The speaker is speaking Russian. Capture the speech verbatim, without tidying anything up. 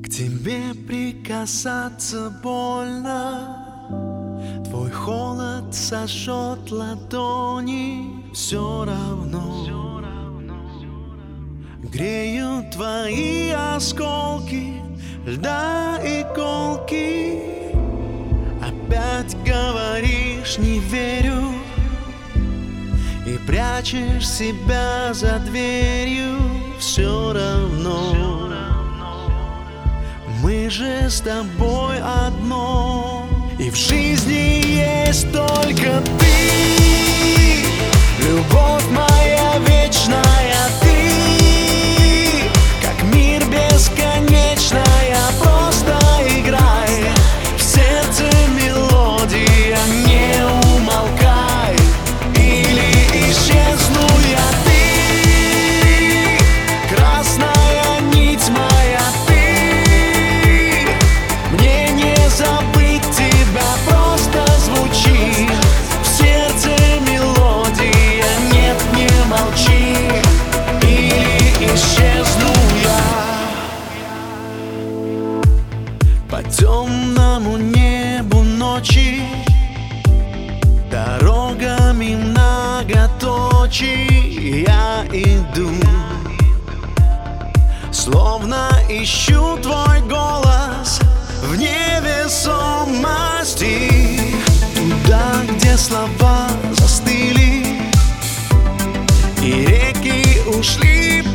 К тебе прикасаться больно, твой холод сожжет ладони. Все равно греют твои осколки льда и колки. Опять говоришь не верю и прячешь себя за дверью. Все равно мы же с тобой одно, и в жизни есть только ты. Любовь моя вечная, ты как мир бесконечная. Просто играй, в сердце мелодия, не умолкай, или исчезну я. Ты красная нить моя, ты мне не забыть тебя, просто звучи в сердце мелодия. Нет, не молчи, или исчезну я. По темному небу ночи, дорогами многоточий я иду, словно ищу твой голос в невесомости. Туда, где слова застыли и реки ушли